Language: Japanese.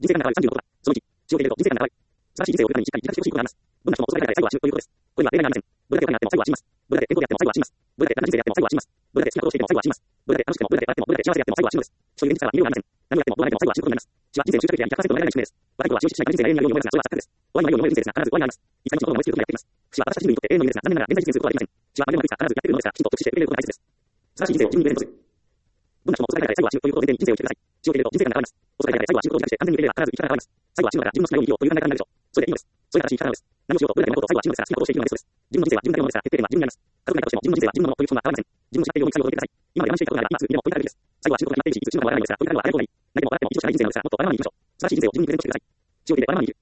人生観が変わる36だ。その1、死を受け入れると人生観が変わる。素晴らしい人生を送るためにしっかり自覚してほしいことがあります。どんな人も遅くなれないで最後は死ぬということです。これは例外がありません。どれだけお金があっても最後は死にます。どれだけ健康であっても最後は死にます。どれだけ楽な人生であっても最後は死にます。どれだけ好きなことをしていても最後は死にます。どれだけ楽しくてもどれだけ笑ってもどれだけ幸せであっても最後は死ぬのです。そういう現実からは逃げようがありません。何をやってもどうなっても最後は死ぬことになります。死は人生の終着点や100%の得られない宿命です。若い頃は死を意識しないから人生が永遠にあるように思いますが、それは錯覚です。終わりのないように思える人生ですが、必ず終わりになります。一切のことを思いつくことがやってきます。死は私たち人類にとって永遠の夢ですが、残念ながら現在実現することはできません。死はあまりの悪いが必ずやってくるのですが、きちんと直視して受け入れることが大切です。素晴らしい人生を自分にプレゼントする。どんな人も遅くなれないで最後は死ぬということを前提に人生を生きてください。死を受け入れると人生観が変わります。遅くなれないで最後は死ぬことを自覚して完全に受け入れれば必ず生き方が変わります。最後は死ぬのが自分の好きなように生きようという考え方になるでしょう。それでいいのです。それが正しい生き方なのです。何をしようとどれだけのことを最後は死ぬのですが、好きなことをしていくのがベストです。自分の人生は自分だけのものですが、決定権は自分にあります。家族がいたとしても自分の人生は自分のものという基本が変わりません。自分の知っているように最後を届けてください。今まで我慢していたことがあれば、今すぐにでもポイントがあるべきです。最後は死ぬことが決まっているし、いつ死ぬかもわからないのですが、ポイントがあるのは笑う方がいい。泣いても笑っても一度しかない人生なのですが、もっと笑わないようにしましょう。素晴らしい人生を自分にプレゼントしてください。死を受け入れ笑わないで